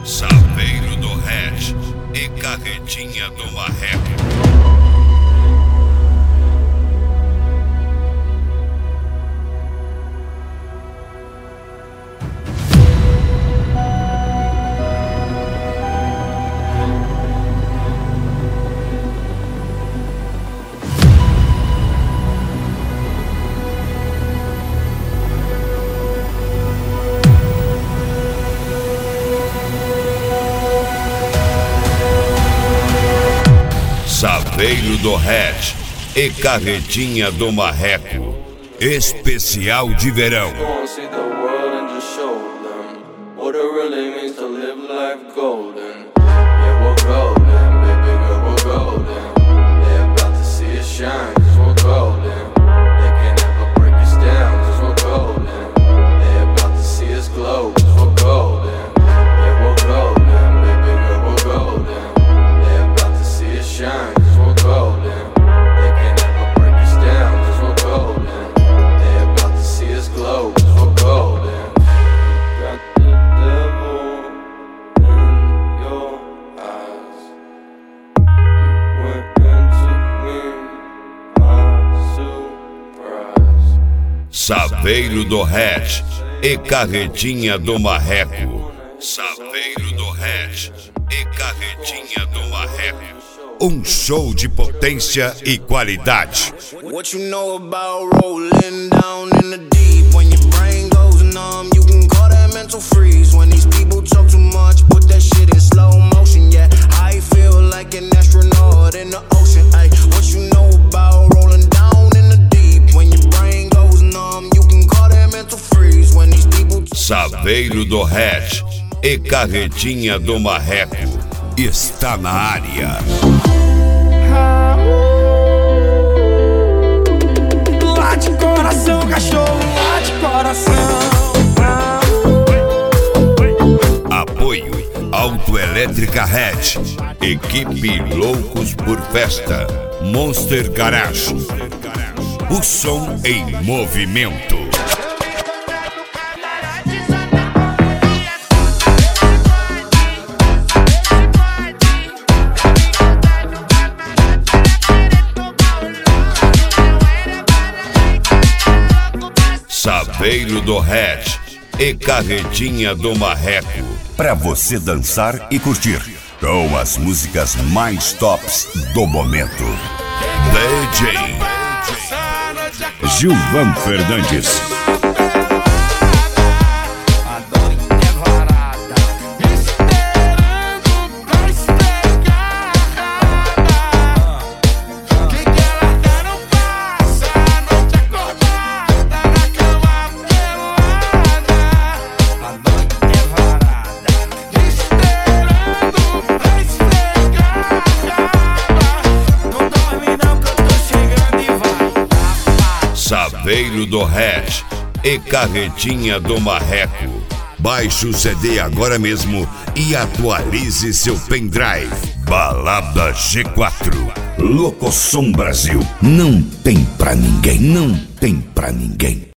Saveiro do Hatch e Carretinha do Marreco. Saveiro do Hatch e Carretinha do Marreco. Especial de verão. Saveiro do Hatch e Carretinha do Marreco. Saveiro do Hatch e Carretinha do Marreco. Um show de potência e qualidade. What you know about rolling down in the deep? When your brain goes numb, you can call that mental freeze. When these people talk too much, put that shit in slow motion. Yeah, I feel like an astronaut in the ocean. Ay, what you know about rolling down in the deep? When your brain goes numb, you can call that mental freeze. When these people Saveiro do Hatch e Carretinha do Marreco está na área. Late coração, cachorro, late coração. Apoio Autoelétrica Hatch. Equipe Loucos por Festa. Monster Garage. O som em movimento. Saveiro do Hatch e Carretinha do Marreco. Pra você dançar e curtir com as músicas mais tops do momento. DJ Gilvan Fernandes. Saveiro do Hatch e Carretinha do Marreco. Baixe o CD agora mesmo e atualize seu pendrive. Balada G4. Locosom Brasil. Não tem pra ninguém, não tem pra ninguém.